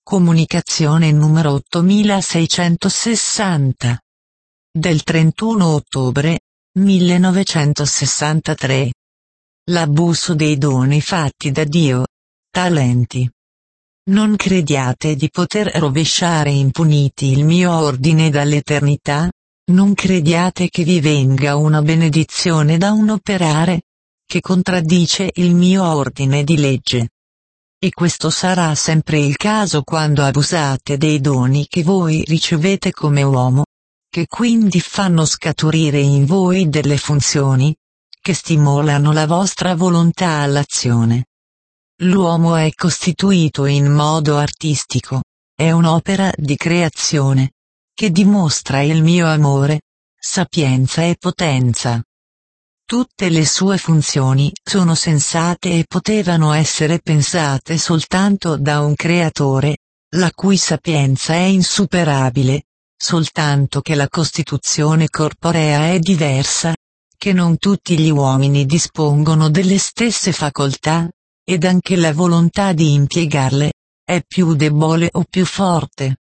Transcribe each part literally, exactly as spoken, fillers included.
Comunicazione numero ottomilaseicentosessanta. Del trentuno ottobre millenovecentosessantatré. L'abuso dei doni fatti da Dio. Talenti. Non crediate di poter rovesciare impuniti il mio ordine dall'eternità? Non crediate che vi venga una benedizione da un operare che contraddice il mio ordine di legge. E questo sarà sempre il caso quando abusate dei doni che voi ricevete come uomo, che quindi fanno scaturire in voi delle funzioni che stimolano la vostra volontà all'azione. L'uomo è costituito in modo artistico, è un'opera di creazione, che dimostra il mio amore, sapienza e potenza. Tutte le sue funzioni sono sensate e potevano essere pensate soltanto da un creatore, la cui sapienza è insuperabile, soltanto che la costituzione corporea è diversa, che non tutti gli uomini dispongono delle stesse facoltà, ed anche la volontà di impiegarle è più debole o più forte.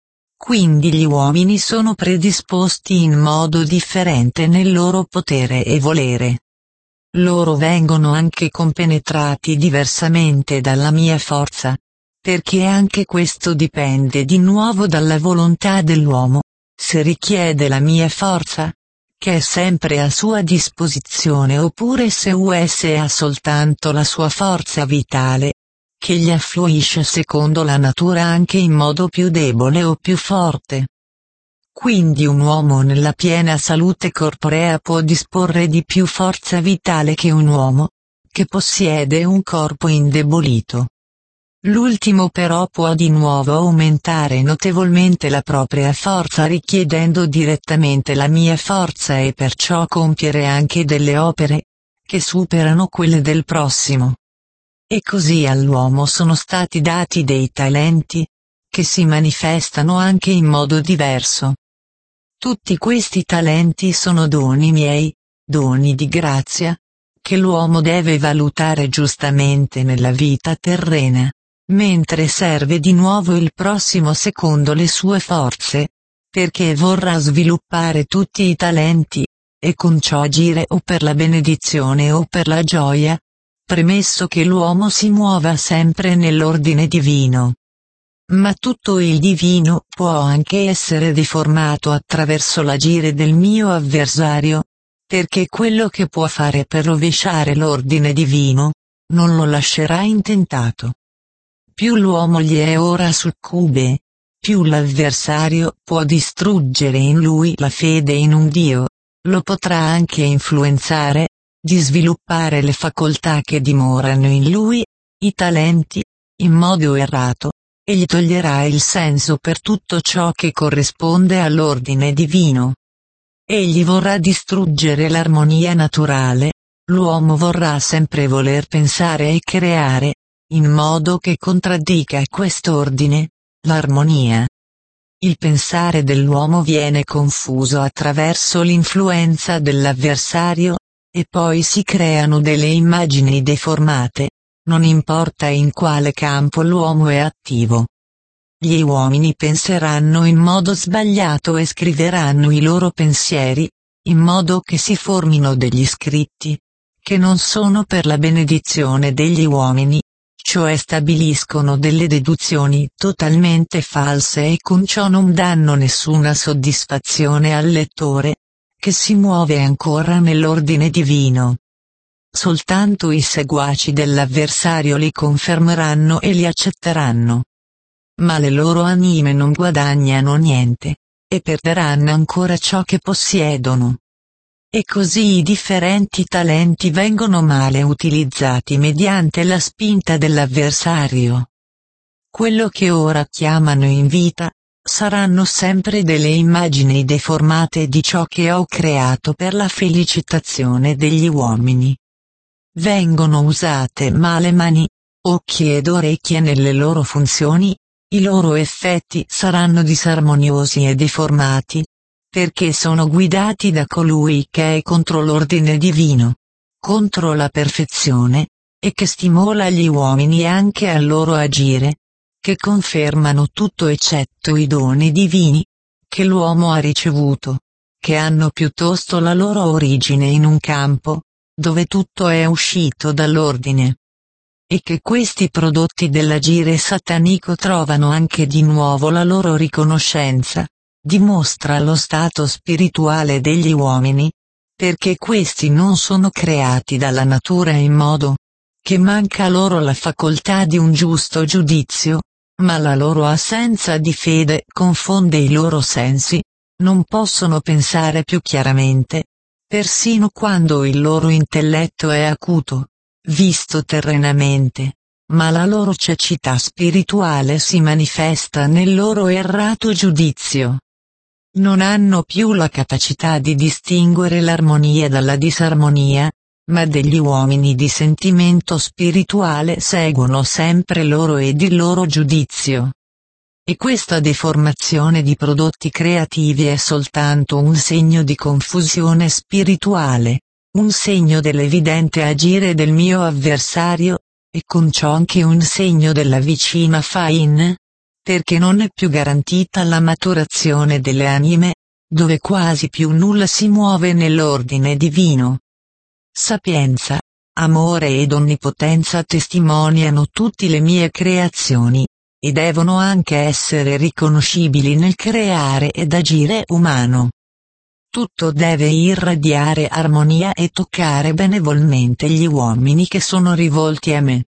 Quindi gli uomini sono predisposti in modo differente nel loro potere e volere. Loro vengono anche compenetrati diversamente dalla mia forza, perché anche questo dipende di nuovo dalla volontà dell'uomo, se richiede la mia forza, che è sempre a sua disposizione, oppure se U S ha soltanto la sua forza vitale, che gli affluisce secondo la natura anche in modo più debole o più forte. Quindi un uomo nella piena salute corporea può disporre di più forza vitale che un uomo che possiede un corpo indebolito. L'ultimo però può di nuovo aumentare notevolmente la propria forza richiedendo direttamente la mia forza e perciò compiere anche delle opere che superano quelle del prossimo. E così all'uomo sono stati dati dei talenti, che si manifestano anche in modo diverso. Tutti questi talenti sono doni miei, doni di grazia, che l'uomo deve valutare giustamente nella vita terrena, mentre serve di nuovo il prossimo secondo le sue forze, perché vorrà sviluppare tutti i talenti, e con ciò agire o per la benedizione o per la gioia, premesso che l'uomo si muova sempre nell'ordine divino. Ma tutto il divino può anche essere deformato attraverso l'agire del mio avversario, perché quello che può fare per rovesciare l'ordine divino, non lo lascerà intentato. Più l'uomo gli è ora succube, più l'avversario può distruggere in lui la fede in un Dio, lo potrà anche influenzare, di sviluppare le facoltà che dimorano in lui, i talenti, in modo errato, e gli toglierà il senso per tutto ciò che corrisponde all'ordine divino. Egli vorrà distruggere l'armonia naturale, l'uomo vorrà sempre voler pensare e creare, in modo che contraddica quest'ordine, l'armonia. Il pensare dell'uomo viene confuso attraverso l'influenza dell'avversario, e poi si creano delle immagini deformate, non importa in quale campo l'uomo è attivo. Gli uomini penseranno in modo sbagliato e scriveranno i loro pensieri, in modo che si formino degli scritti, che non sono per la benedizione degli uomini, cioè stabiliscono delle deduzioni totalmente false e con ciò non danno nessuna soddisfazione al lettore, che si muove ancora nell'ordine divino. Soltanto i seguaci dell'avversario li confermeranno e li accetteranno. Ma le loro anime non guadagnano niente, e perderanno ancora ciò che possiedono. E così i differenti talenti vengono male utilizzati mediante la spinta dell'avversario. Quello che ora chiamano in vita, saranno sempre delle immagini deformate di ciò che ho creato per la felicitazione degli uomini. Vengono usate male mani, occhi ed orecchie nelle loro funzioni, i loro effetti saranno disarmoniosi e deformati, perché sono guidati da colui che è contro l'ordine divino, contro la perfezione, e che stimola gli uomini anche al loro agire, che confermano tutto eccetto i doni divini, che l'uomo ha ricevuto, che hanno piuttosto la loro origine in un campo, dove tutto è uscito dall'ordine. E che questi prodotti dell'agire satanico trovano anche di nuovo la loro riconoscenza, dimostra lo stato spirituale degli uomini, perché questi non sono creati dalla natura in modo che manca loro la facoltà di un giusto giudizio, ma la loro assenza di fede confonde i loro sensi, non possono pensare più chiaramente, persino quando il loro intelletto è acuto, visto terrenamente, ma la loro cecità spirituale si manifesta nel loro errato giudizio. Non hanno più la capacità di distinguere l'armonia dalla disarmonia, ma degli uomini di sentimento spirituale seguono sempre loro ed il loro giudizio. E questa deformazione di prodotti creativi è soltanto un segno di confusione spirituale, un segno dell'evidente agire del mio avversario, e con ciò anche un segno della vicina faina, perché non è più garantita la maturazione delle anime, dove quasi più nulla si muove nell'ordine divino. Sapienza, amore ed onnipotenza testimoniano tutte le mie creazioni, e devono anche essere riconoscibili nel creare ed agire umano. Tutto deve irradiare armonia e toccare benevolmente gli uomini che sono rivolti a me.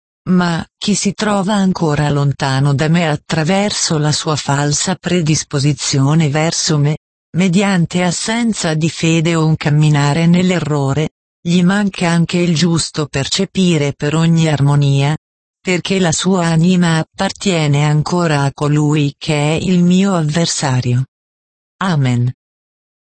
Ma, chi si trova ancora lontano da me attraverso la sua falsa predisposizione verso me, mediante assenza di fede o un camminare nell'errore, gli manca anche il giusto percepire per ogni armonia, perché la sua anima appartiene ancora a colui che è il mio avversario. Amen.